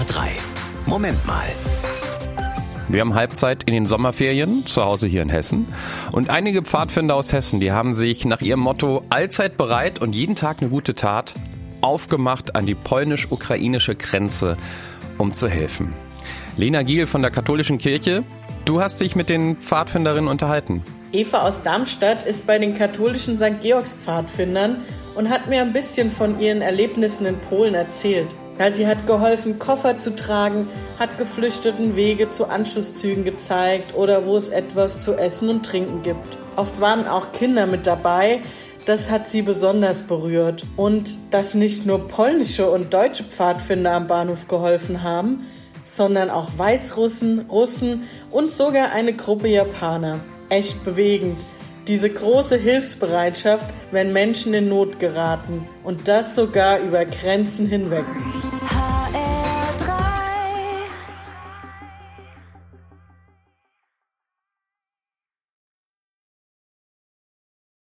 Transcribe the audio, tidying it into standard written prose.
SWR3. Moment mal. Wir haben Halbzeit in den Sommerferien, zu Hause hier in Hessen. Und einige Pfadfinder aus Hessen, die haben sich nach ihrem Motto allzeit bereit und jeden Tag eine gute Tat aufgemacht an die polnisch-ukrainische Grenze, um zu helfen. Lena Giel von der Katholischen Kirche, du hast dich mit den Pfadfinderinnen unterhalten. Eva aus Darmstadt ist bei den katholischen St. Georgs Pfadfindern und hat mir ein bisschen von ihren Erlebnissen in Polen erzählt. Ja, sie hat geholfen, Koffer zu tragen, hat Geflüchteten Wege zu Anschlusszügen gezeigt oder wo es etwas zu essen und trinken gibt. Oft waren auch Kinder mit dabei. Das hat sie besonders berührt. Und dass nicht nur polnische und deutsche Pfadfinder am Bahnhof geholfen haben, sondern auch Weißrussen, Russen und sogar eine Gruppe Japaner. Echt bewegend. Diese große Hilfsbereitschaft, wenn Menschen in Not geraten. Und das sogar über Grenzen hinweg.